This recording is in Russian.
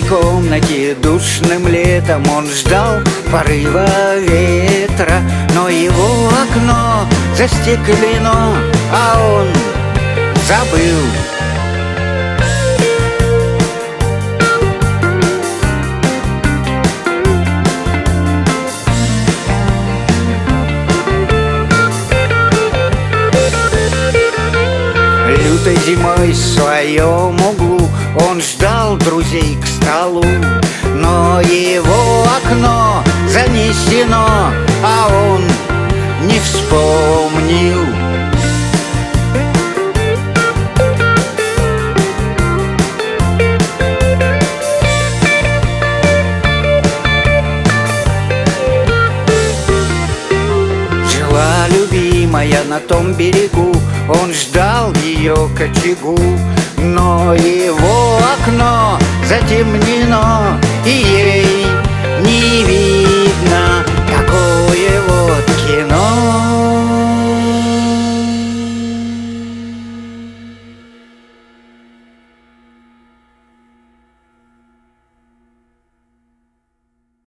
комнате душным летом он ждал порыва ветра, но его окно застеклено, а он забыл. Лютой зимой в своем углу он ждал друзей к столу, но его окно занесено, а он не вспомнил. Жила любимая на том берегу, он ждал ее к очагу, но его окно затемнено,